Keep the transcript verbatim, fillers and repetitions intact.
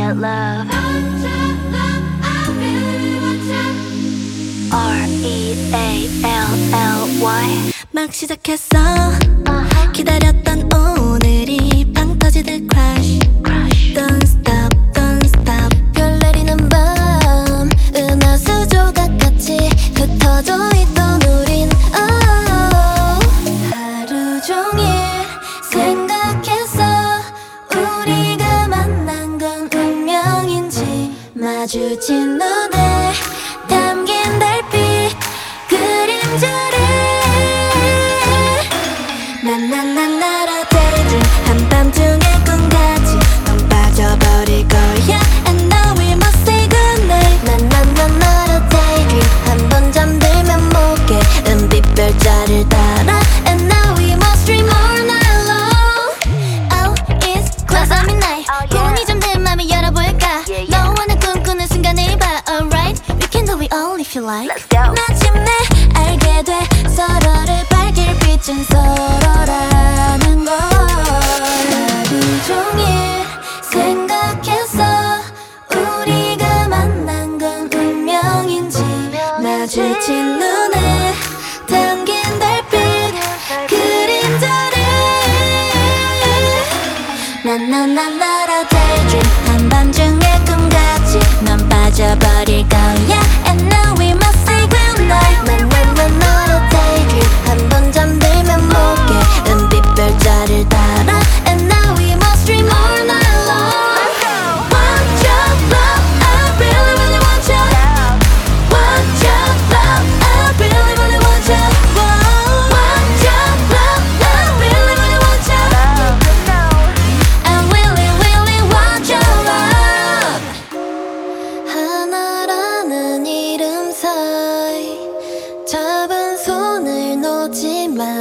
that love. R E A L L Y. 막 시작했어. 기다렸던 오늘이 팡 터지듯 crash. Don't stop, don't stop. 별 내리는 밤 은하수 조각같이 흩어져 있던 우린 oh. 하루 종일 생각했어. 우리가 만난 건 운명인지. 마주친 눈에 담긴 달빛 그림자를 나나나나라 daydream. 한밤중에 꿈같이 넌 빠져버릴 거야. And now we must say goodnight. 나나나나라 daydream. 한 번 잠들면 못깨 은빛별자를 따라. And now we must dream all night long. Oh, it's close on midnight. 꿈이 좀 내 맘을 열어볼까. 너와는 꿈꾸는 순간을 봐. Alright, we can do it all if you like. 마침내 알게 돼 서로를 밝힐 빛은 서로라는 걸. 하루 종일 생각했어. 우리가 만난 건 운명인지. 마주친 눈에 담긴 달빛 그림자를 나나나나라 daydream. 한밤중에 꿈같이 넌 빠져버릴 거야. And now we must say goodnight. 나나나나라 daydream. 한 번 잠들면 못깨 은빛별자를 따라. And now we must dream all night long. Want your love, I really really want you. Want your love, I really really want you. Want your love, I really really want you. I really really want your love. 하나라는 이름 사이 잡은 손을 놓지 마.